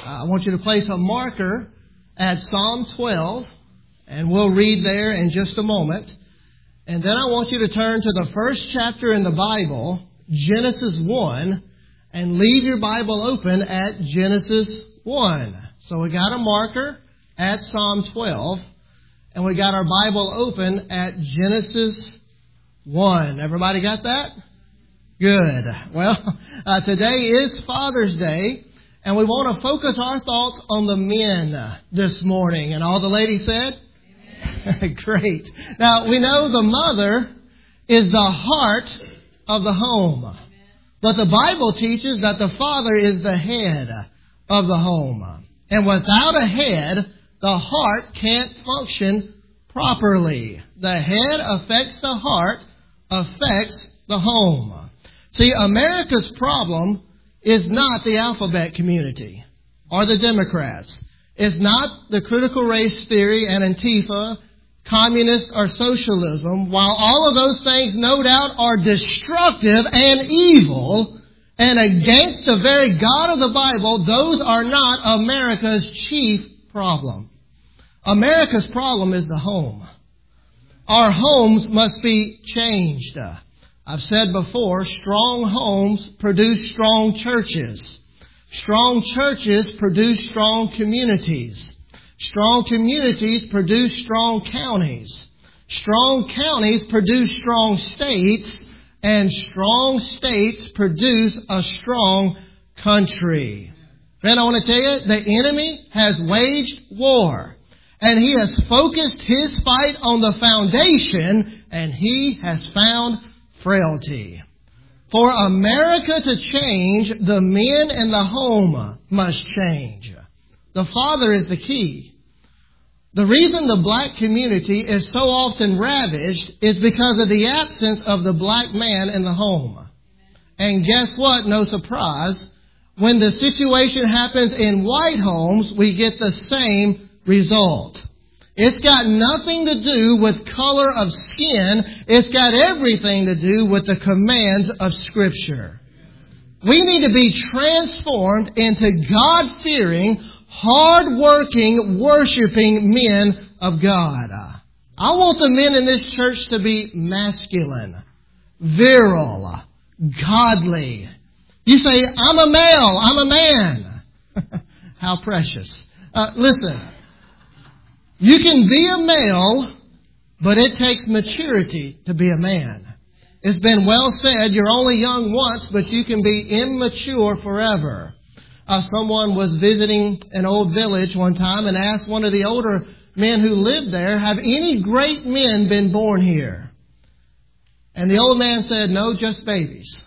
I want you to place a marker at Psalm 12, and we'll read there in just a moment. And then I want you to turn to the first chapter in the Bible, Genesis 1, and leave your Bible open at Genesis 1. So we got a marker at Psalm 12, and we got our Bible open at Genesis 1. Everybody got that? Good. Well, today is Father's Day, and we want to focus our thoughts on the men this morning. And all the ladies said? Amen. Great. Now, we know the mother is the heart of the home. But the Bible teaches that the father is the head of the home. And without a head, the heart can't function properly. The head affects the heart, affects the home. See, America's problem is not the alphabet community or the Democrats. It's not the critical race theory and Antifa, communist or socialism. While all of those things no doubt are destructive and evil and against the very God of the Bible, those are not America's chief problem. America's problem is the home. Our homes must be changed. I've said before, strong homes produce strong churches. Strong churches produce strong communities. Strong communities produce strong counties. Strong counties produce strong states. And strong states produce a strong country. Friend, I want to tell you, the enemy has waged war. And he has focused his fight on the foundation, and he has found frailty. For America to change, the men in the home must change. The father is the key. The reason the black community is so often ravaged is because of the absence of the black man in the home. And guess what? No surprise. When the situation happens in white homes, we get the same result. It's got nothing to do with color of skin. It's got everything to do with the commands of Scripture. We need to be transformed into God-fearing, hard-working, worshiping men of God. I want the men in this church to be masculine, virile, godly. You say, I'm a male, I'm a man. How precious. Listen. You can be a male, but it takes maturity to be a man. It's been well said, you're only young once, but you can be immature forever. Someone was visiting an old village one time and asked one of the older men who lived there, have any great men been born here? And the old man said, no, just babies.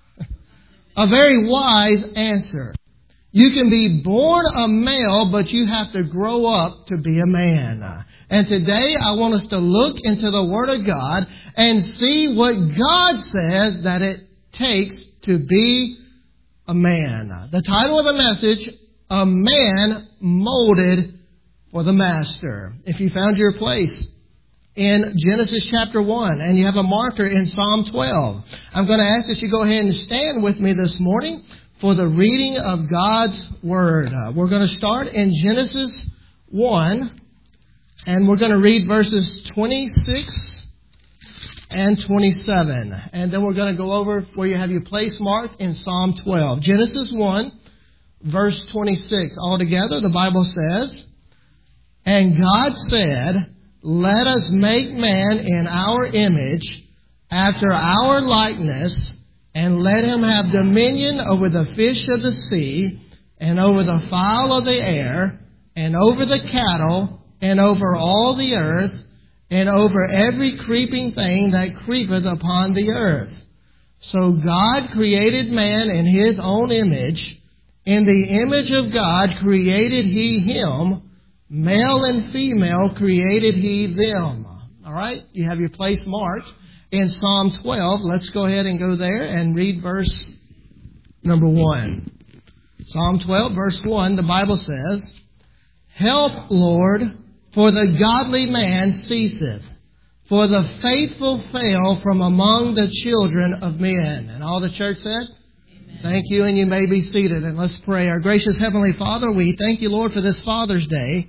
A very wise answer. You can be born a male, but you have to grow up to be a man. And today I want us to look into the Word of God and see what God says that it takes to be a man. The title of the message, A Man Molded for the Master. If you found your place in Genesis chapter 1 and you have a marker in Psalm 12, I'm going to ask that you go ahead and stand with me this morning for the reading of God's Word. We're going to start in Genesis 1, and we're going to read verses 26 and 27. And then we're going to go over where you have your place marked in Psalm 12. Genesis 1, verse 26. Altogether, the Bible says, And God said, Let us make man in our image, after our likeness, and let him have dominion over the fish of the sea, and over the fowl of the air, and over the cattle, and over all the earth, and over every creeping thing that creepeth upon the earth. So God created man in his own image. In the image of God created he him. Male and female created he them. All right? You have your place marked in Psalm 12, let's go ahead and go there and read verse number 1. Psalm 12, verse 1, the Bible says, Help, Lord, for the godly man ceaseth, for the faithful fail from among the children of men. And all the church said? Thank you, and you may be seated, and let's pray. Our gracious Heavenly Father, we thank you, Lord, for this Father's Day.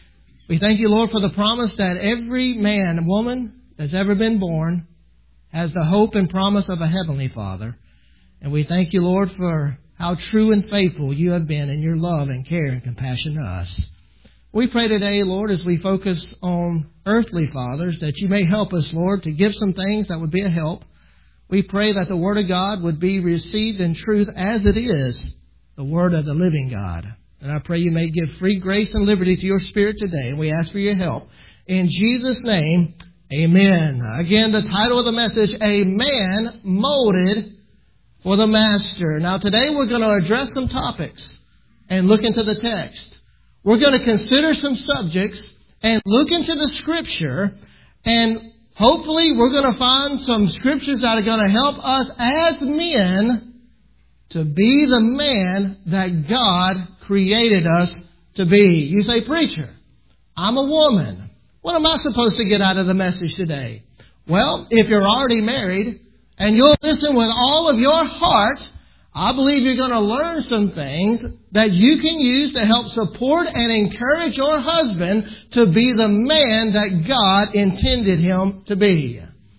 We thank you, Lord, for the promise that every man and woman that's ever been born has the hope and promise of a Heavenly Father. And we thank you, Lord, for how true and faithful you have been in your love and care and compassion to us. We pray today, Lord, as we focus on earthly fathers, that you may help us, Lord, to give some things that would be a help. We pray that the Word of God would be received in truth as it is, the Word of the living God. And I pray you may give free grace and liberty to your Spirit today. And we ask for your help. In Jesus' name, amen. Again, the title of the message, A Man Molded for the Master. Now today we're going to address some topics and look into the text. We're going to consider some subjects and look into the Scripture, and hopefully we're going to find some Scriptures that are going to help us as men to be the man that God created us to be. You say, preacher, I'm a woman. What am I supposed to get out of the message today? Well, if you're already married and you'll listen with all of your heart, I believe you're going to learn some things that you can use to help support and encourage your husband to be the man that God intended him to be.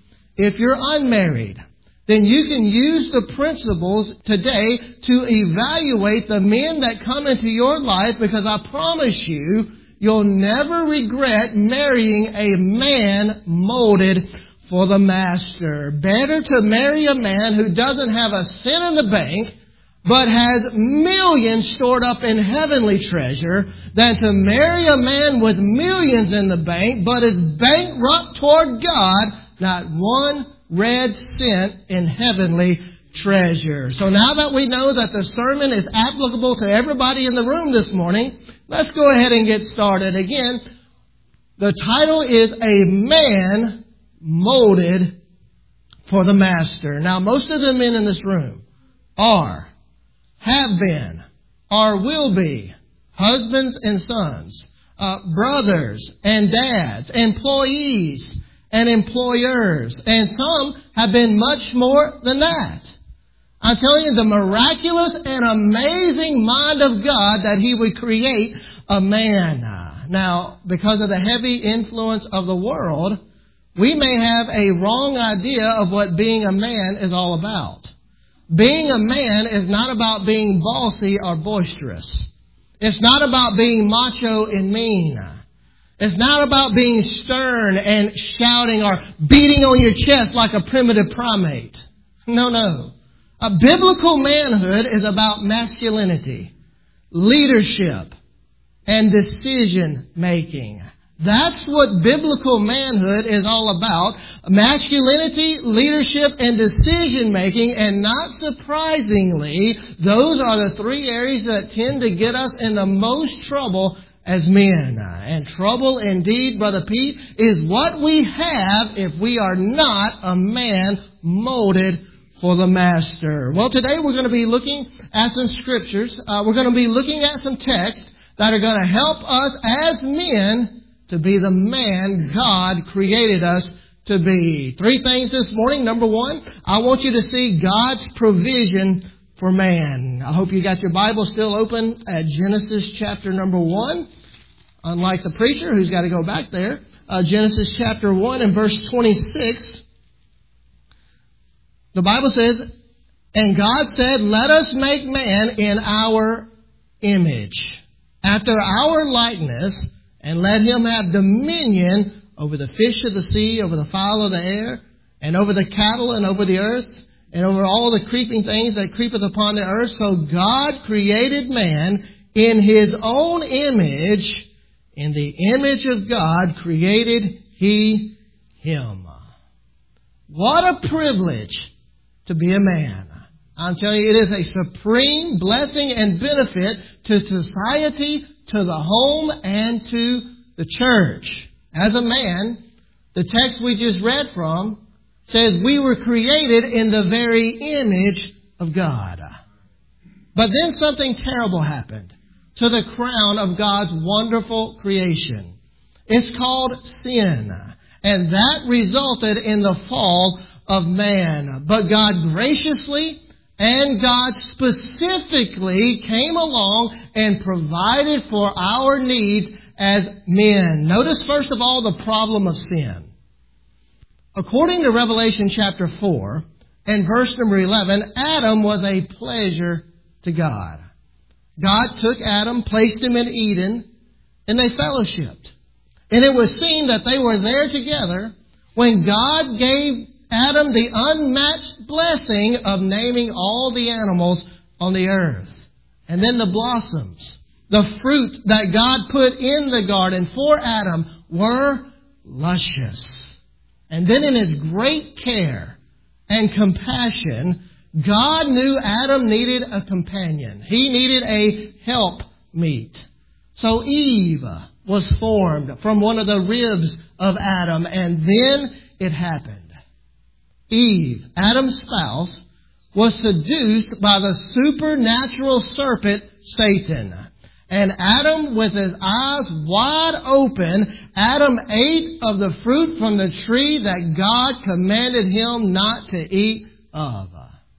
If you're unmarried, then you can use the principles today to evaluate the men that come into your life, because I promise you, you'll never regret marrying a man molded for the Master. Better to marry a man who doesn't have a cent in the bank, but has millions stored up in heavenly treasure, than to marry a man with millions in the bank, but is bankrupt toward God, not one red cent in heavenly treasure. So now that we know that the sermon is applicable to everybody in the room this morning, let's go ahead and get started. Again, the title is A Man Molded for the Master. Now, most of the men in this room are, have been, or will be husbands and sons, brothers and dads, employees and employers, and some have been much more than that. I'm telling you, the miraculous and amazing mind of God that He would create a man. Now, because of the heavy influence of the world, we may have a wrong idea of what being a man is all about. Being a man is not about being bossy or boisterous. It's not about being macho and mean. It's not about being stern and shouting or beating on your chest like a primitive primate. No. A biblical manhood is about masculinity, leadership, and decision making. That's what biblical manhood is all about. Masculinity, leadership, and decision making. And not surprisingly, those are the three areas that tend to get us in the most trouble as men. And trouble indeed, Brother Pete, is what we have if we are not a man molded for the Master. Well, today we're going to be looking at some Scriptures. We're going to be looking at some texts that are going to help us as men to be the man God created us to be. Three things this morning. Number one, I want you to see God's provision for man. I hope you got your Bible still open at Genesis chapter number 1. Unlike the preacher who's got to go back there. Genesis chapter 1 and verse 26. The Bible says, and God said, let us make man in our image, after our likeness, and let him have dominion over the fish of the sea, over the fowl of the air, and over the cattle, and over the earth, and over all the creeping things that creepeth upon the earth. So God created man in His own image. In the image of God created He him. What a privilege to be a man. I'm telling you, it is a supreme blessing and benefit to society, to the home, and to the church. As a man, the text we just read from says we were created in the very image of God. But then something terrible happened to the crown of God's wonderful creation. It's called sin. And that resulted in the fall of man. But God graciously And God specifically came along and provided for our needs as men. Notice first of all the problem of sin. According to Revelation chapter 4 and verse number 11, Adam was a pleasure to God. God took Adam, placed him in Eden, and they fellowshiped. And it was seen that they were there together when God gave Adam the unmatched blessing of naming all the animals on the earth. And then the blossoms, the fruit that God put in the garden for Adam were luscious. And then in His great care and compassion, God knew Adam needed a companion. He needed a helpmeet. So Eve was formed from one of the ribs of Adam, and then it happened. Eve, Adam's spouse, was seduced by the supernatural serpent, Satan. And Adam, with his eyes wide open, Adam ate of the fruit from the tree that God commanded him not to eat of.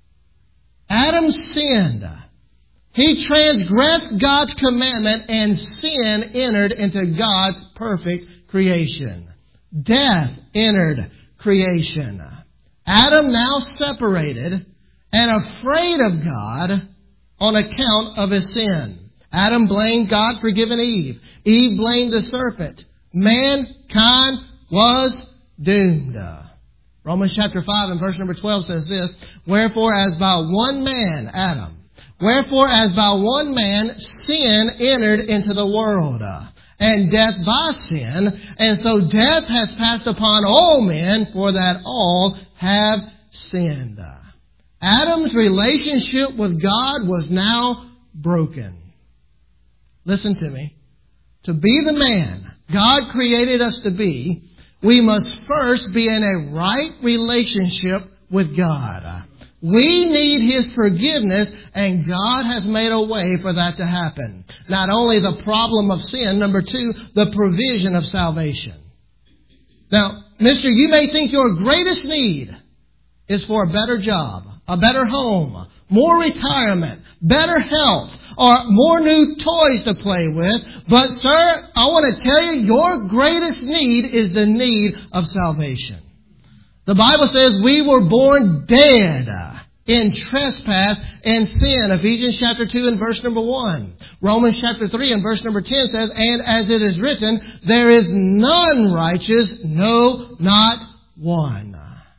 Adam sinned. He transgressed God's commandment, and sin entered into God's perfect creation. Death entered creation. Adam now separated and afraid of God on account of his sin. Adam blamed God for giving Eve. Eve blamed the serpent. Mankind was doomed. Romans chapter 5 and verse number 12 says this, Wherefore as by one man, Adam, wherefore as by one man sin entered into the world, and death by sin, and so death has passed upon all men, for that all have sinned. Adam's relationship with God was now broken. Listen to me. To be the man God created us to be, we must first be in a right relationship with God. We need His forgiveness, and God has made a way for that to happen. Not only the problem of sin, number two, the provision of salvation. Now, mister, you may think your greatest need is for a better job, a better home, more retirement, better health, or more new toys to play with. But, sir, I want to tell you, your greatest need is the need of salvation. The Bible says we were born dead in trespass and sin. Ephesians chapter 2 and verse number 1. Romans chapter 3 and verse number 10 says, And as it is written, there is none righteous, no, not one.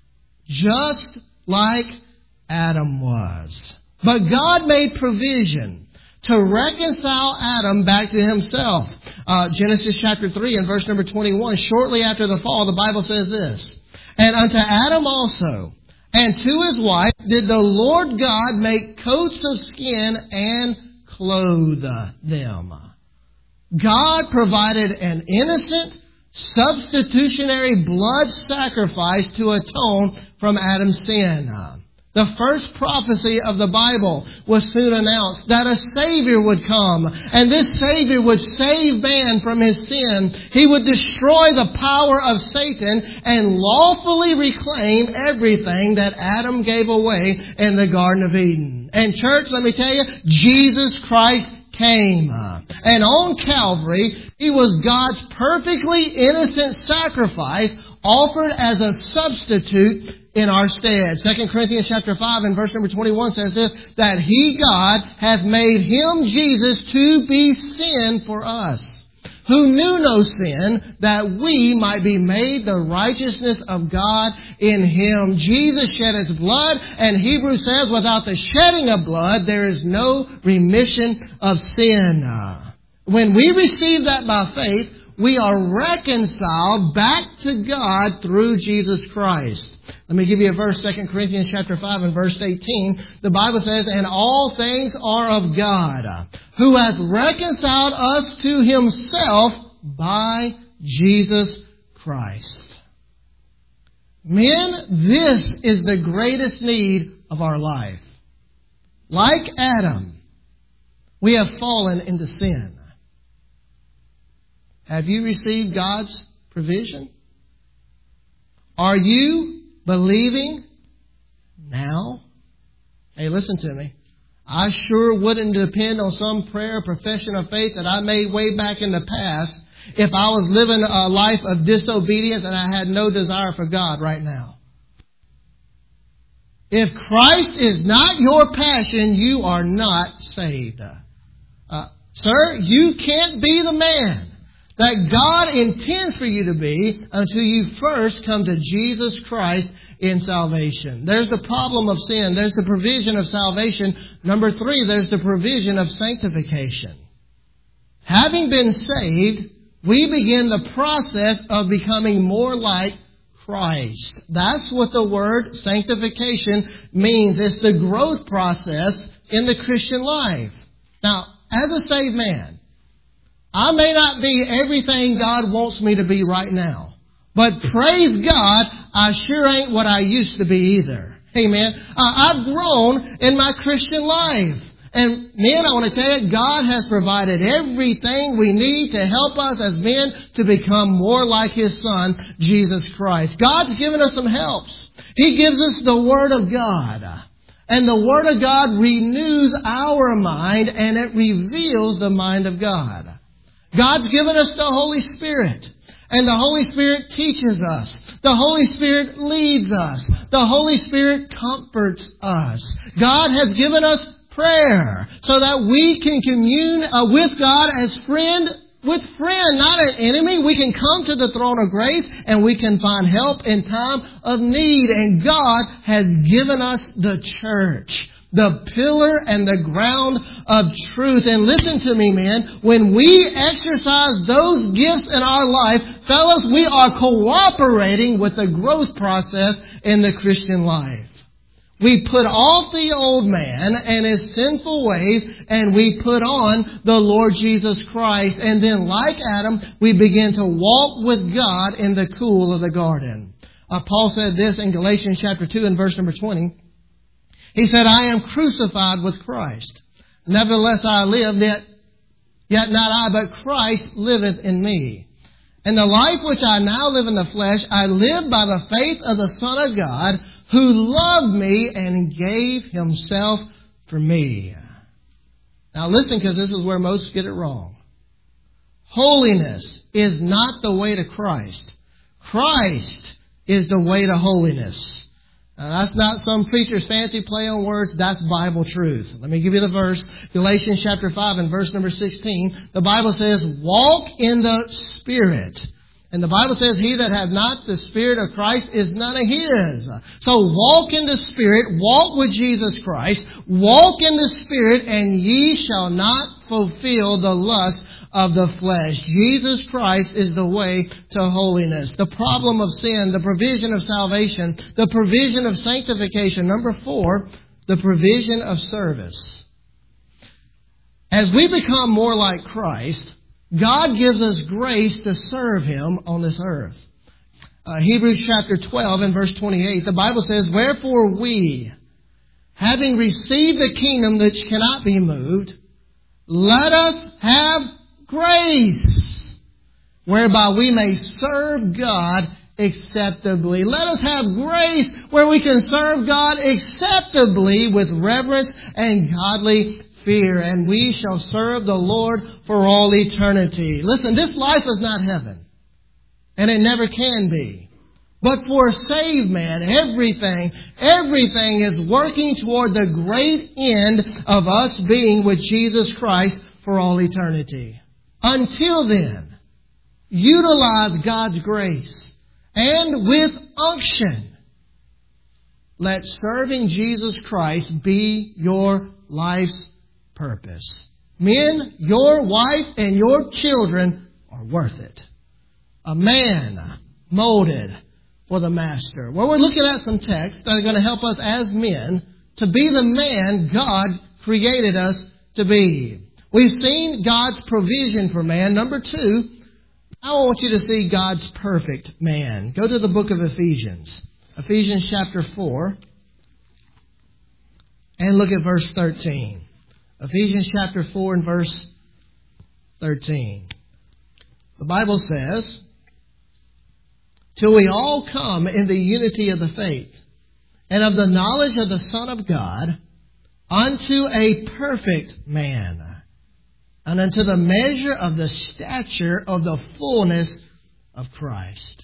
Just like Adam was. But God made provision to reconcile Adam back to Himself. Genesis chapter 3 and verse number 21, shortly after the fall, the Bible says this, And unto Adam also, and to his wife, did the Lord God make coats of skin and clothe them. God provided an innocent, substitutionary blood sacrifice to atone from Adam's sin. The first prophecy of the Bible was soon announced that a Savior would come, and this Savior would save man from his sin. He would destroy the power of Satan and lawfully reclaim everything that Adam gave away in the Garden of Eden. And church, let me tell you, Jesus Christ came. And on Calvary, He was God's perfectly innocent sacrifice offered as a substitute in our stead. 2 Corinthians chapter 5 and verse number 21 says this, that He, God, hath made Him, Jesus, to be sin for us, who knew no sin, that we might be made the righteousness of God in Him. Jesus shed His blood, and Hebrews says, without the shedding of blood, there is no remission of sin. When we receive that by faith, we are reconciled back to God through Jesus Christ. Let me give you a verse, 2 Corinthians chapter 5 and verse 18. The Bible says, And all things are of God, who hath reconciled us to Himself by Jesus Christ. Men, this is the greatest need of our life. Like Adam, we have fallen into sin. Have you received God's provision? Are you believing now Hey, listen to me. I sure wouldn't depend on some prayer or profession of faith that I made way back in the past if I was living a life of disobedience and I had no desire for God right now. If Christ is not your passion, you are not saved. Sir, you can't be the man that God intends for you to be until you first come to Jesus Christ in salvation. There's the problem of sin. There's the provision of salvation. Number 3, there's the provision of sanctification. Having been saved, we begin the process of becoming more like Christ. That's what the word sanctification means. It's the growth process in the Christian life. Now, as a saved man, I may not be everything God wants me to be right now. But praise God, I sure ain't what I used to be either. Amen. I've grown in my Christian life. And men, I want to tell you, God has provided everything we need to help us as men to become more like His Son, Jesus Christ. God's given us some helps. He gives us the Word of God. And the Word of God renews our mind and it reveals the mind of God. God's given us the Holy Spirit. And the Holy Spirit teaches us. The Holy Spirit leads us. The Holy Spirit comforts us. God has given us prayer so that we can commune with God as friend with friend, not an enemy. We can come to the throne of grace and we can find help in time of need. And God has given us the church, the pillar and the ground of truth. And listen to me, men. When we exercise those gifts in our life, fellas, we are cooperating with the growth process in the Christian life. We put off the old man and his sinful ways, and we put on the Lord Jesus Christ. And then, like Adam, we begin to walk with God in the cool of the garden. Paul said this in Galatians chapter 2 and verse number 20. He said, I am crucified with Christ. Nevertheless I live, yet not I, but Christ liveth in me. And the life which I now live in the flesh, I live by the faith of the Son of God, who loved me and gave Himself for me. Now listen, because this is where most get it wrong. Holiness is not the way to Christ. Christ is the way to holiness. Now, that's not some preacher's fancy play on words. That's Bible truth. Let me give you the verse. Galatians chapter 5 and verse number 16. The Bible says, walk in the Spirit. And the Bible says, he that hath not the Spirit of Christ is none of His. So walk in the Spirit, walk with Jesus Christ, walk in the Spirit, and ye shall not fulfill the lust of the flesh. Jesus Christ is the way to holiness. The problem of sin, the provision of salvation, the provision of sanctification. Number 4, the provision of service. As we become more like Christ, God gives us grace to serve Him on this earth. Hebrews chapter 12 and verse 28, the Bible says, wherefore we, having received the kingdom which cannot be moved, let us have grace, whereby we may serve God acceptably. Let us have grace where we can serve God acceptably with reverence and godly fear, and we shall serve the Lord for all eternity. Listen, this life is not heaven, and it never can be. But for a saved man, everything is working toward the great end of us being with Jesus Christ for all eternity. Until then, utilize God's grace, and with unction, let serving Jesus Christ be your life's purpose. Men, your wife and your children are worth it. A man molded for the master. Well, we're looking at some texts that are going to help us as men to be the man God created us to be. We've seen God's provision for man. Number 2, I want you to see God's perfect man. Go to the book of Ephesians. Ephesians chapter 4 and look at verse 13. Ephesians chapter 4 and verse 13. The Bible says, till we all come in the unity of the faith and of the knowledge of the Son of God, unto a perfect man, and unto the measure of the stature of the fullness of Christ.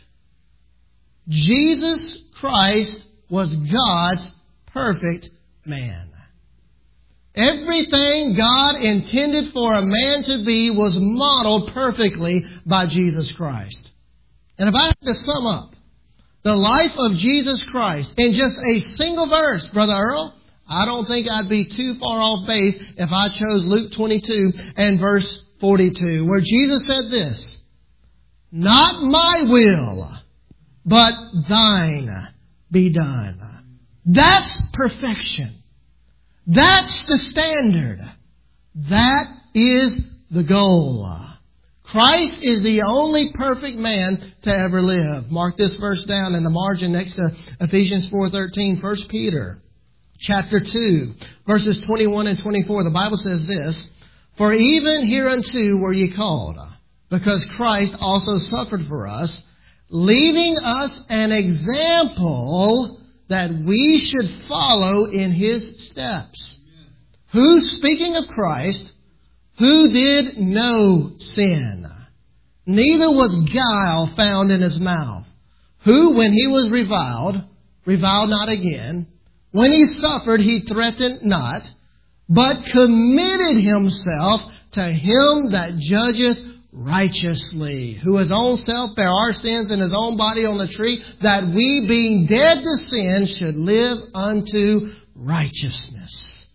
Jesus Christ was God's perfect man. Everything God intended for a man to be was modeled perfectly by Jesus Christ. And if I had to sum up the life of Jesus Christ in just a single verse, Brother Earl, I don't think I'd be too far off base if I chose Luke 22 and verse 42, where Jesus said this, "Not my will, but thine be done." That's perfection. That's the standard. That is the goal. Christ is the only perfect man to ever live. Mark this verse down in the margin next to Ephesians 4:13. 1 Peter chapter 2, verses 21 and 24. The Bible says this, "For even hereunto were ye called, because Christ also suffered for us, leaving us an example that we should follow in His steps. Who, speaking of Christ, who did no sin, neither was guile found in His mouth, who, when He was reviled not again. When He suffered, He threatened not, but committed Himself to Him that judgeth righteously, who His own self bare our sins in His own body on the tree, that we, being dead to sin, should live unto righteousness."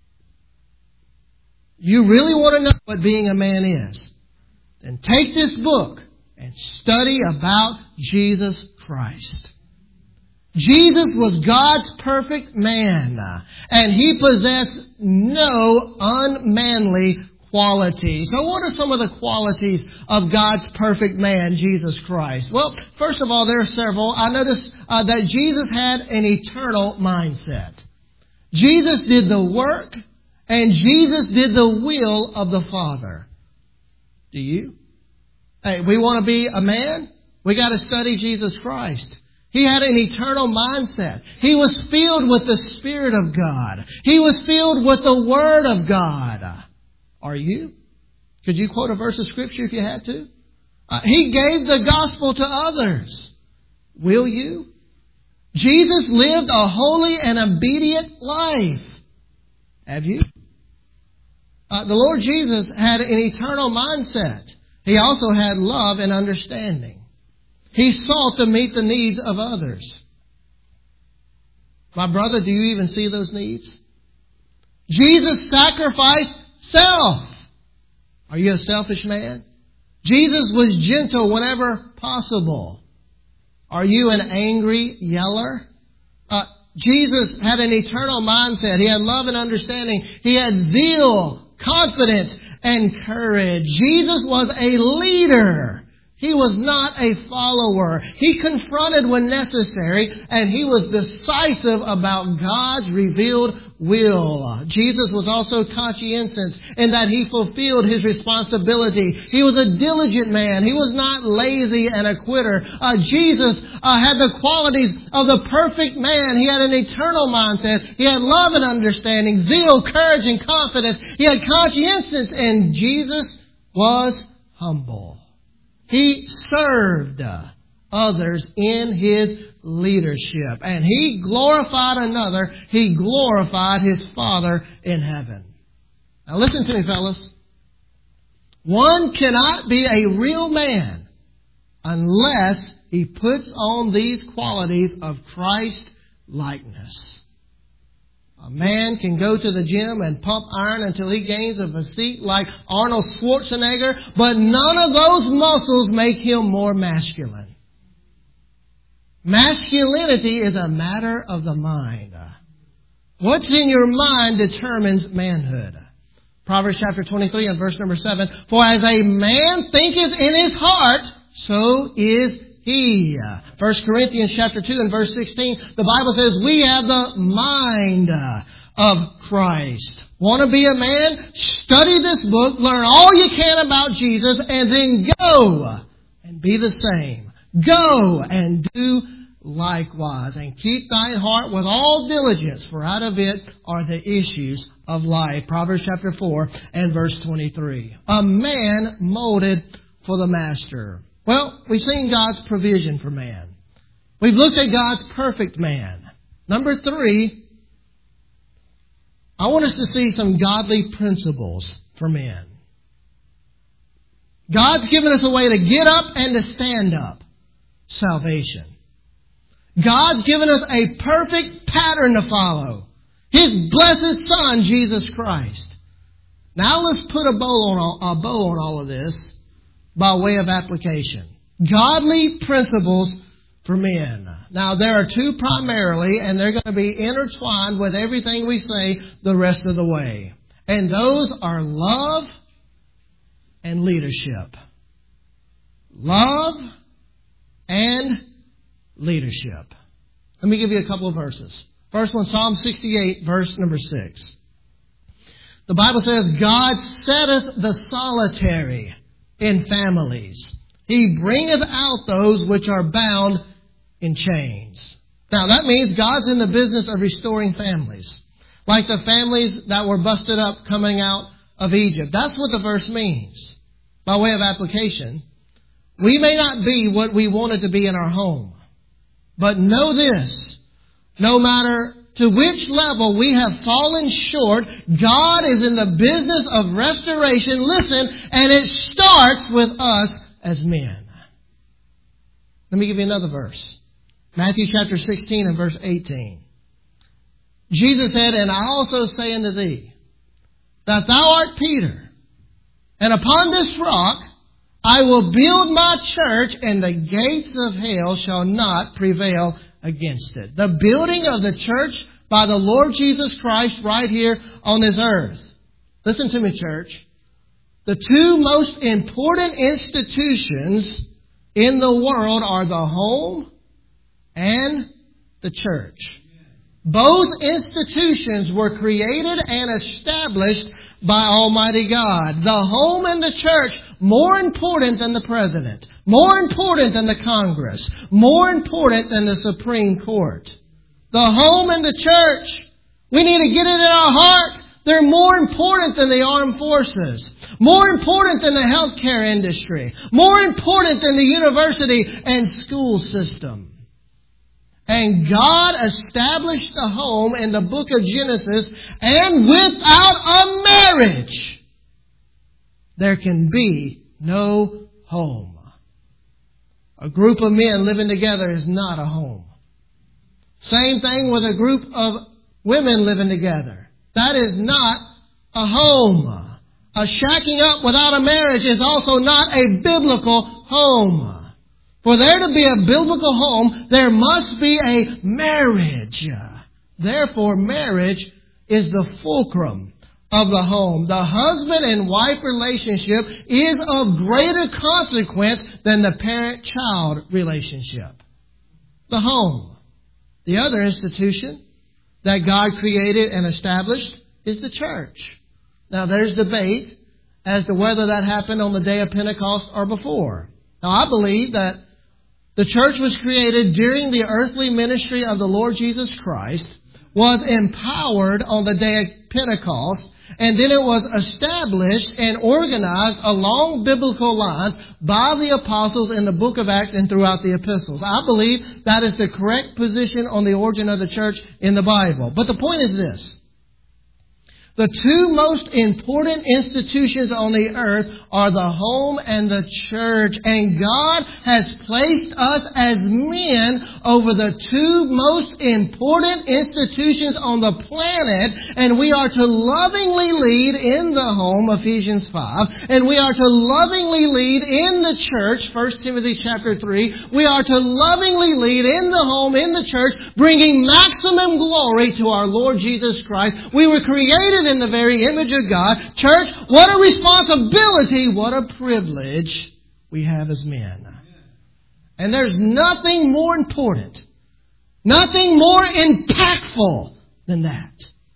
You really want to know what being a man is? Then take this book and study about Jesus Christ. Jesus was God's perfect man, and He possessed no unmanly qualities. So what are some of the qualities of God's perfect man, Jesus Christ? Well, first of all, there are several. I noticed that Jesus had an eternal mindset. Jesus did the work, and Jesus did the will of the Father. Do you? Hey, we want to be a man? We got to study Jesus Christ. He had an eternal mindset. He was filled with the Spirit of God. He was filled with the Word of God. Are you? Could you quote a verse of Scripture if you had to? He gave the gospel to others. Will you? Jesus lived a holy and obedient life. Have you? The Lord Jesus had an eternal mindset. He also had love and understanding. He sought to meet the needs of others. My brother, do you even see those needs? Jesus sacrificed self. Are you a selfish man? Jesus was gentle whenever possible. Are you an angry yeller? Jesus had an eternal mindset. He had love and understanding. He had zeal, confidence, and courage. Jesus was a leader. He was not a follower. He confronted when necessary, and He was decisive about God's revealed will. Jesus was also conscientious in that He fulfilled His responsibility. He was a diligent man. He was not lazy and a quitter. Jesus had the qualities of the perfect man. He had an eternal mindset. He had love and understanding, zeal, courage, and confidence. He had conscientious, and Jesus was humble. He served others in His leadership. And He glorified another. He glorified His Father in heaven. Now listen to me, fellas. One cannot be a real man unless he puts on these qualities of Christ-likeness. A man can go to the gym and pump iron until he gains a physique like Arnold Schwarzenegger, but none of those muscles make him more masculine. Masculinity is a matter of the mind. What's in your mind determines manhood. Proverbs chapter 23 and verse number 7. For as a man thinketh in his heart, so is he. 1 Corinthians chapter 2 and verse 16, the Bible says we have the mind of Christ. Want to be a man? Study this book, learn all you can about Jesus, and then go and be the same. Go and do likewise. And keep thine heart with all diligence, for out of it are the issues of life. Proverbs chapter 4 and verse 23. A man molded for the master. Well, we've seen God's provision for man. We've looked at God's perfect man. Number 3, I want us to see some godly principles for men. God's given us a way to get up and to stand up. Salvation. God's given us a perfect pattern to follow. His blessed Son, Jesus Christ. Now let's put a bow on all of this by way of application. Godly principles for men. Now there are 2 primarily, and they're going to be intertwined with everything we say the rest of the way. And those are love and leadership. Love and leadership. Let me give you a couple of verses. First one, Psalm 68, verse number 6. The Bible says, God setteth the solitary in families. He bringeth out those which are bound in chains. Now that means God's in the business of restoring families. Like the families that were busted up coming out of Egypt. That's what the verse means. By way of application, we may not be what we wanted to be in our home. But know this, no matter to which level we have fallen short, God is in the business of restoration. Listen, and it starts with us as men. Let me give you another verse. Matthew chapter 16 and verse 18. Jesus said, and I also say unto thee, that thou art Peter, and upon this rock I will build my church, and the gates of hell shall not prevail against it. The building of the church by the Lord Jesus Christ right here on this earth. Listen to me, church. The 2 most important institutions in the world are the home and the church. Both institutions were created and established by Almighty God. The home and the church, more important than the president, more important than the Congress, more important than the Supreme Court. The home and the church, we need to get it in our heart. They're more important than the armed forces, more important than the healthcare industry, more important than the university and school system. And God established the home in the book of Genesis, and without a marriage, there can be no home. A group of men living together is not a home. Same thing with a group of women living together. That is not a home. A shacking up without a marriage is also not a biblical home. For there to be a biblical home, there must be a marriage. Therefore, marriage is the fulcrum of the home. The husband and wife relationship is of greater consequence than the parent-child relationship. The home. The other institution that God created and established is the church. Now, there's debate as to whether that happened on the day of Pentecost or before. Now, I believe that the church was created during the earthly ministry of the Lord Jesus Christ, was empowered on the day of Pentecost, and then it was established and organized along biblical lines by the apostles in the book of Acts and throughout the epistles. I believe that is the correct position on the origin of the church in the Bible. But the point is this. The 2 most important institutions on the earth are the home and the church. And God has placed us as men over the 2 most important institutions on the planet. And we are to lovingly lead in the home, Ephesians 5. And we are to lovingly lead in the church, 1 Timothy chapter 3. We are to lovingly lead in the home, in the church, bringing maximum glory to our Lord Jesus Christ. We were created in the very image of God. Church, what a responsibility, what a privilege we have as men. And there's nothing more important, nothing more impactful than that.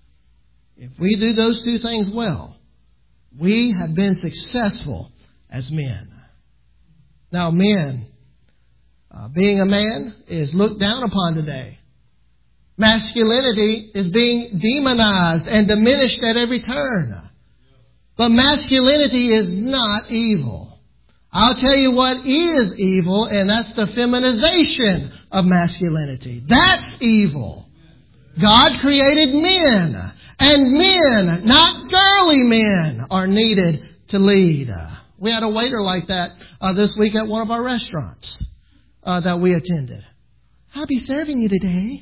If we do those 2 things well, we have been successful as men. Now, men, Being a man is looked down upon today. Masculinity is being demonized and diminished at every turn. But masculinity is not evil. I'll tell you what is evil, and that's the feminization of masculinity. That's evil. God created men, and men, not girly men, are needed to lead. We had a waiter like that this week at one of our restaurants that we attended. I'll be serving you today.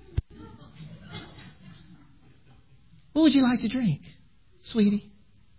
What would you like to drink, sweetie?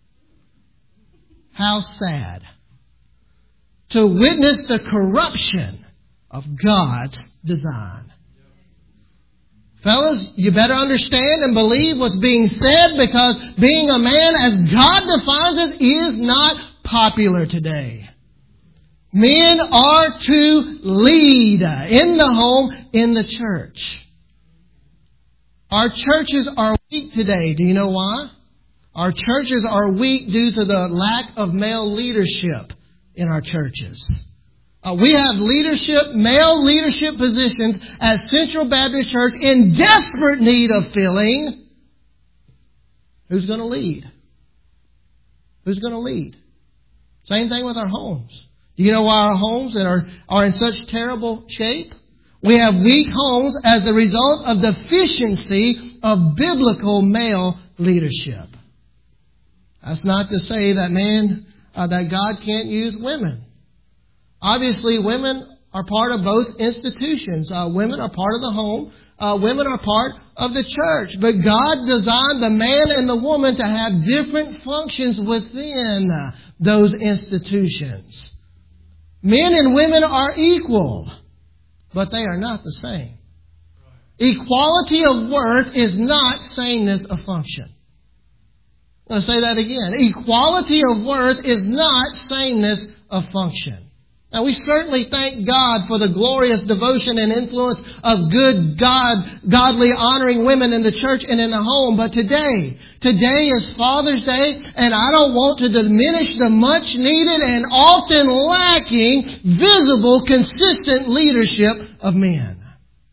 How sad to witness the corruption of God's design. Fellas, you better understand and believe what's being said, because being a man as God defines it is not popular today. Men are to lead in the home, in the church. Our churches are weak today. Do you know why? Our churches are weak due to the lack of male leadership in our churches. We have male leadership positions at Central Baptist Church in desperate need of filling. Who's going to lead? Who's going to lead? Same thing with our homes. Do you know why our homes are in such terrible shape? We have weak homes as a result of deficiency of biblical male leadership. That's not to say that that God can't use women. Obviously, women are part of both institutions. Women are part of the home. Women are part of the church. But God designed the man and the woman to have different functions within those institutions. Men and women are equal, but they are not the same. Equality of worth is not sameness of function. I'll say that again. Equality of worth is not sameness of function. Now, we certainly thank God for the glorious devotion and influence of good, godly, honoring women in the church and in the home. But today is Father's Day, and I don't want to diminish the much needed and often lacking, visible, consistent leadership of men.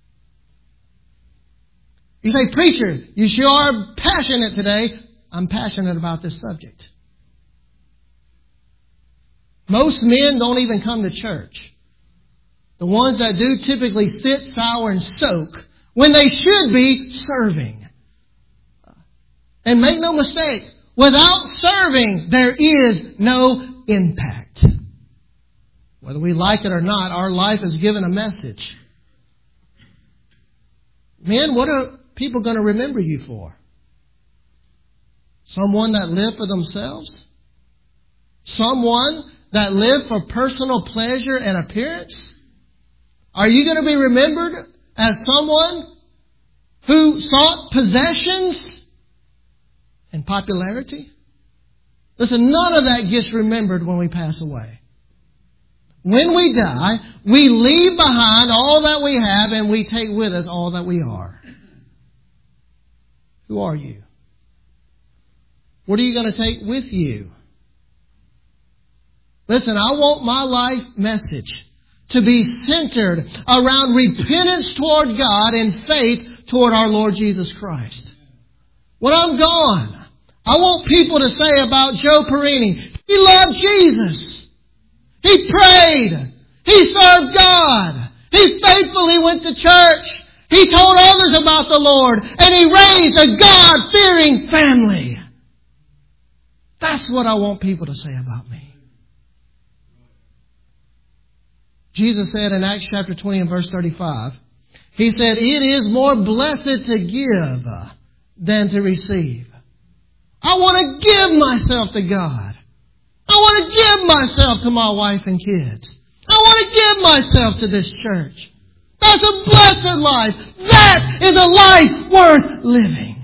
You say, preacher, you sure are passionate today. I'm passionate about this subject. Most men don't even come to church. The ones that do typically sit, sour, and soak when they should be serving. And make no mistake, without serving, there is no impact. Whether we like it or not, our life is given a message. Men, what are people going to remember you for? Someone that lived for themselves? Someone that lived for personal pleasure and appearance? Are you going to be remembered as someone who sought possessions and popularity? Listen, none of that gets remembered when we pass away. When we die, we leave behind all that we have and we take with us all that we are. Who are you? What are you going to take with you? Listen, I want my life message to be centered around repentance toward God and faith toward our Lord Jesus Christ. When I'm gone, I want people to say about Joe Perini, he loved Jesus. He prayed. He served God. He faithfully went to church. He told others about the Lord. And he raised a God-fearing family. That's what I want people to say about me. Jesus said in Acts chapter 20 and verse 35, He said, it is more blessed to give than to receive. I want to give myself to God. I want to give myself to my wife and kids. I want to give myself to this church. That's a blessed life. That is a life worth living.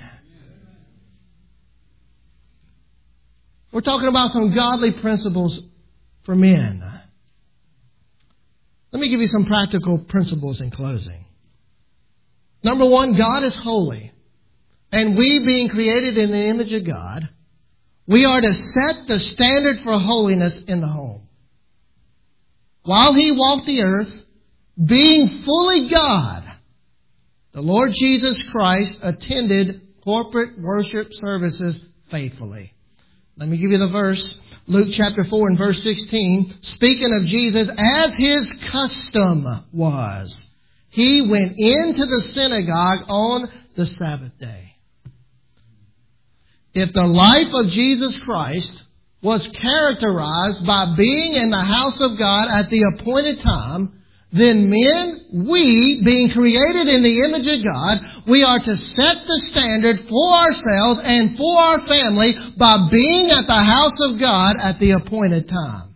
We're talking about some godly principles for men. Let me give you some practical principles in closing. Number one, God is holy. And we, being created in the image of God, we are to set the standard for holiness in the home. While He walked the earth, being fully God, the Lord Jesus Christ attended corporate worship services faithfully. Let me give you the verse. Luke chapter 4 and verse 16. Speaking of Jesus, as his custom was, he went into the synagogue on the Sabbath day. If the life of Jesus Christ was characterized by being in the house of God at the appointed time, then men, we, being created in the image of God, we are to set the standard for ourselves and for our family by being at the house of God at the appointed time.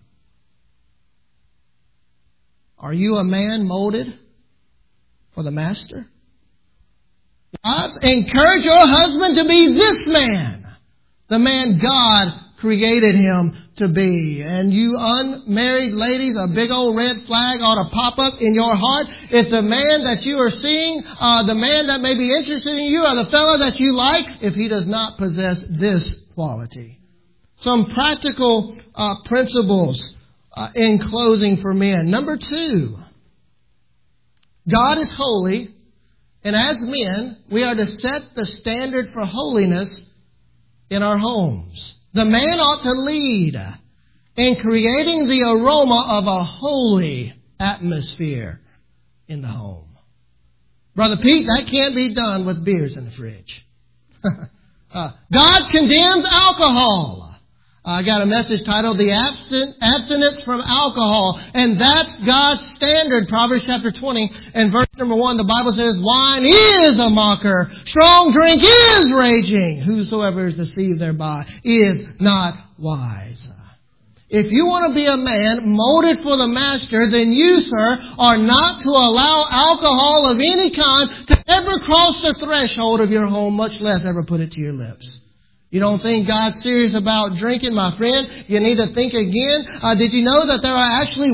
Are you a man molded for the master? Wives, encourage your husband to be this man, the man God created him to be. And you unmarried ladies, a big old red flag ought to pop up in your heart. If the man that you are seeing, the man that may be interested in you, or the fellow that you like, if he does not possess this quality. Some practical principles in closing for men. Number 2, God is holy, and as men, we are to set the standard for holiness in our homes. The man ought to lead in creating the aroma of a holy atmosphere in the home. Brother Pete, that can't be done with beers in the fridge. God condemns alcohol. I got a message titled, The Abstinence from Alcohol. And that's God's standard. Proverbs chapter 20 and verse number 1, the Bible says, wine is a mocker. Strong drink is raging. Whosoever is deceived thereby is not wise. If you want to be a man molded for the master, then you, sir, are not to allow alcohol of any kind to ever cross the threshold of your home, much less ever put it to your lips. You don't think God's serious about drinking, my friend? You need to think again. Did you know that there are actually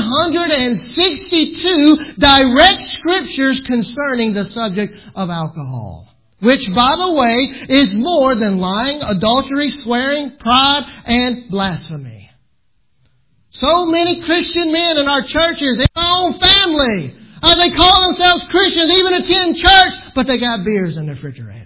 162 direct scriptures concerning the subject of alcohol? Which, by the way, is more than lying, adultery, swearing, pride, and blasphemy. So many Christian men in our churches, in our own family, they call themselves Christians, even attend church, but they got beers in the refrigerator.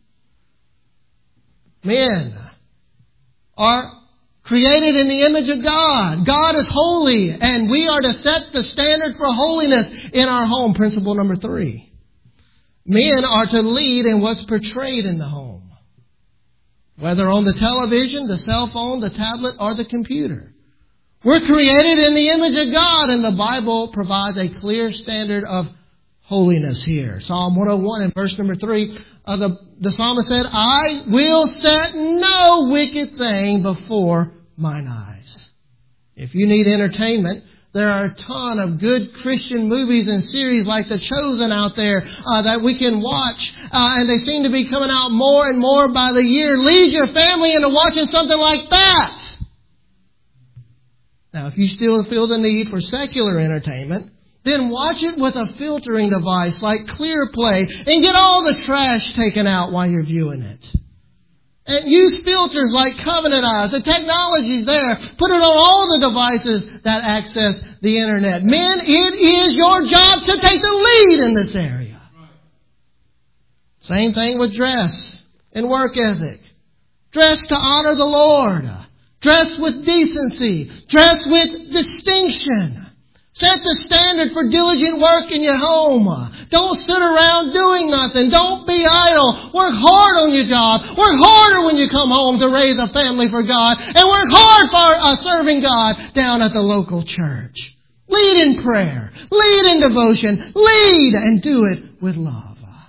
Men are created in the image of God. God is holy, and we are to set the standard for holiness in our home. Principle number 3. Men are to lead in what's portrayed in the home, whether on the television, the cell phone, the tablet, or the computer. We're created in the image of God, and the Bible provides a clear standard of holiness here. Psalm 101 and verse number 3, the psalmist said, I will set no wicked thing before mine eyes. If you need entertainment, there are a ton of good Christian movies and series like The Chosen out there that we can watch. And they seem to be coming out more and more by the year. Lead your family into watching something like that. Now, if you still feel the need for secular entertainment, then watch it with a filtering device like ClearPlay and get all the trash taken out while you're viewing it. And use filters like Covenant Eyes. The technology's there. Put it on all the devices that access the internet. Men, it is your job to take the lead in this area. Same thing with dress and work ethic. Dress to honor the Lord. Dress with decency. Dress with distinction. Set the standard for diligent work in your home. Don't sit around doing nothing. Don't be idle. Work hard on your job. Work harder when you come home to raise a family for God. And work hard for serving God down at the local church. Lead in prayer. Lead in devotion. Lead and do it with love.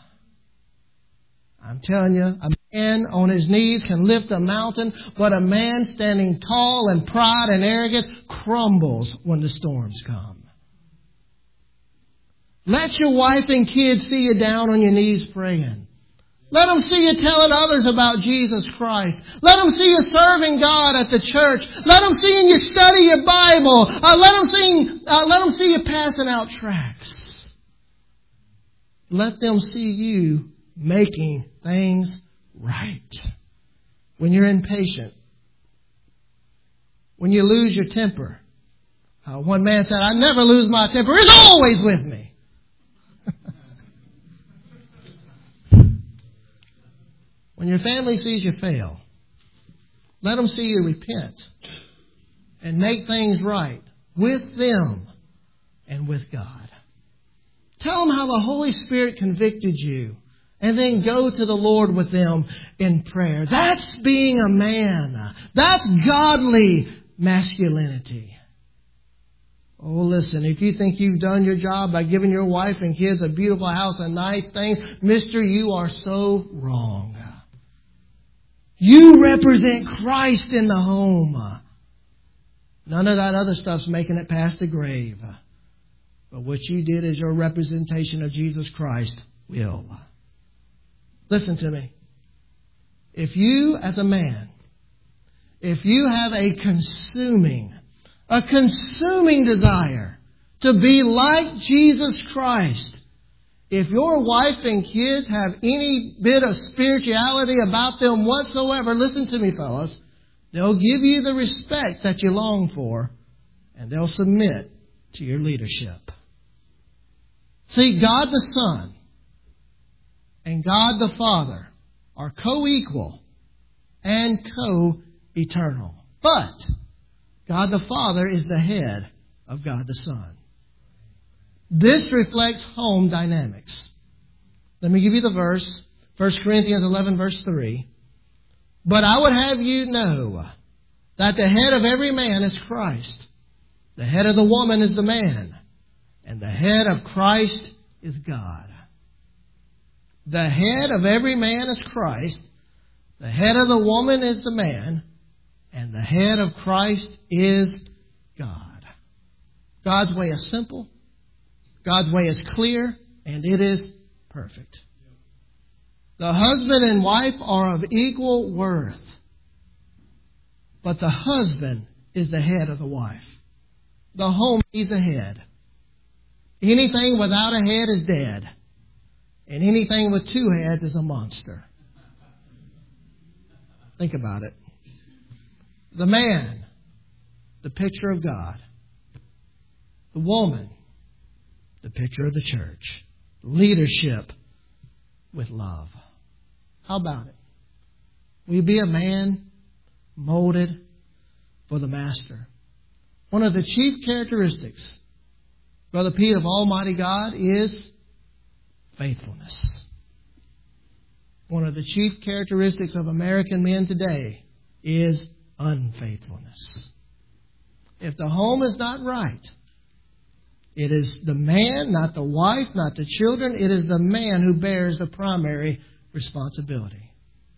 I'm telling you, a man on his knees can lift a mountain, but a man standing tall in pride and arrogance crumbles when the storms come. Let your wife and kids see you down on your knees praying. Let them see you telling others about Jesus Christ. Let them see you serving God at the church. Let them see you study your Bible. Let them see you passing out tracts. Let them see you making things right. When you're impatient, when you lose your temper, One man said, I never lose my temper. It's always with me. When your family sees you fail, let them see you repent and make things right with them and with God. Tell them how the Holy Spirit convicted you, and then go to the Lord with them in prayer. That's being a man. That's godly masculinity. Oh, listen, if you think you've done your job by giving your wife and kids a beautiful house and nice things, mister, you are so wrong. You represent Christ in the home. None of that other stuff's making it past the grave. But what you did is your representation of Jesus Christ will. Listen to me. If you, as a man, if you have a consuming desire to be like Jesus Christ, if your wife and kids have any bit of spirituality about them whatsoever, listen to me, fellas, they'll give you the respect that you long for, and they'll submit to your leadership. See, God the Son and God the Father are co-equal and co-eternal. But God the Father is the head of God the Son. This reflects home dynamics. Let me give you the verse. 1 Corinthians 11, verse 3. But I would have you know that the head of every man is Christ. The head of the woman is the man. And the head of Christ is God. The head of every man is Christ. The head of the woman is the man. And the head of Christ is God. God's way is simple. God's way is clear. And it is perfect. The husband and wife are of equal worth. But the husband is the head of the wife. The home needs a head. Anything without a head is dead. And anything with two heads is a monster. Think about it. The man, the picture of God. The woman, the picture of the church. Leadership with love. How about it? Will you be a man molded for the master? One of the chief characteristics, Brother Pete, of Almighty God is faithfulness. One of the chief characteristics of American men today is unfaithfulness. If the home is not right, it is the man, not the wife, not the children. It is the man who bears the primary responsibility.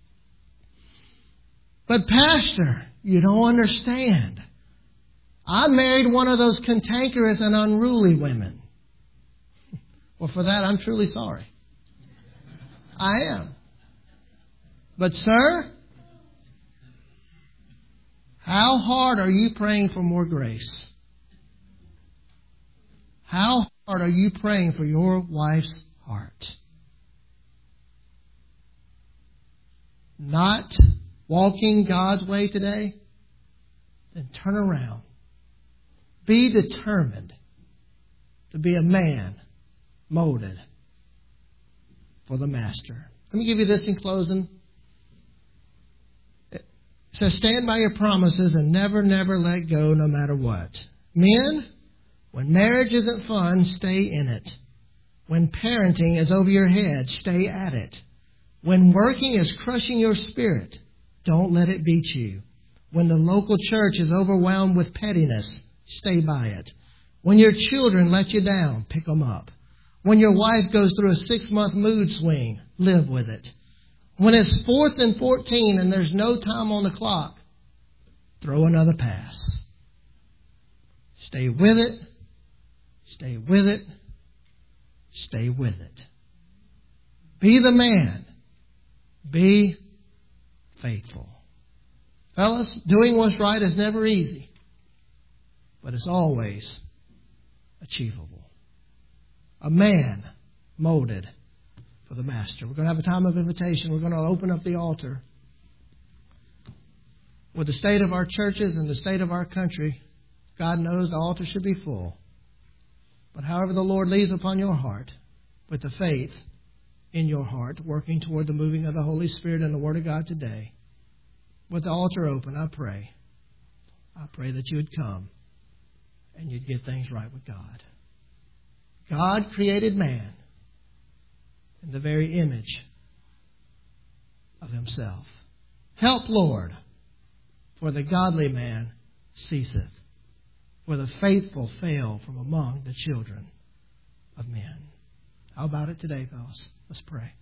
But Pastor, you don't understand. I married one of those cantankerous and unruly women. Well, for that, I'm truly sorry. I am. But, sir, how hard are you praying for more grace? How hard are you praying for your wife's heart? Not walking God's way today? Then turn around. Be determined to be a man molded for the master. Let me give you this in closing. It says, stand by your promises and never, never let go no matter what. Men, when marriage isn't fun, stay in it. When parenting is over your head, stay at it. When working is crushing your spirit, don't let it beat you. When the local church is overwhelmed with pettiness, stay by it. When your children let you down, pick them up. When your wife goes through a 6-month mood swing, live with it. When it's 4th and 14 and there's no time on the clock, throw another pass. Stay with it. Stay with it. Stay with it. Be the man. Be faithful. Fellas, doing what's right is never easy, but it's always achievable. A man molded for the master. We're going to have a time of invitation. We're going to open up the altar. With the state of our churches and the state of our country, God knows the altar should be full. But however the Lord lays upon your heart, with the faith in your heart, working toward the moving of the Holy Spirit and the Word of God today, with the altar open, I pray that you would come and you'd get things right with God. God created man in the very image of Himself. Help, Lord, for the godly man ceaseth, for the faithful fail from among the children of men. How about it today, fellas? Let's pray.